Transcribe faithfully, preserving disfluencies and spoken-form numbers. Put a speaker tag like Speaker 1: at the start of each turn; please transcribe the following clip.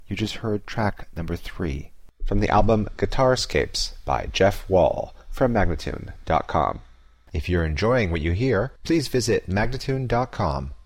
Speaker 1: You just heard track number three from the album Guitarscapes by Jeff Wall from Magnatune dot com. If you're enjoying what you hear, please visit Magnatune dot com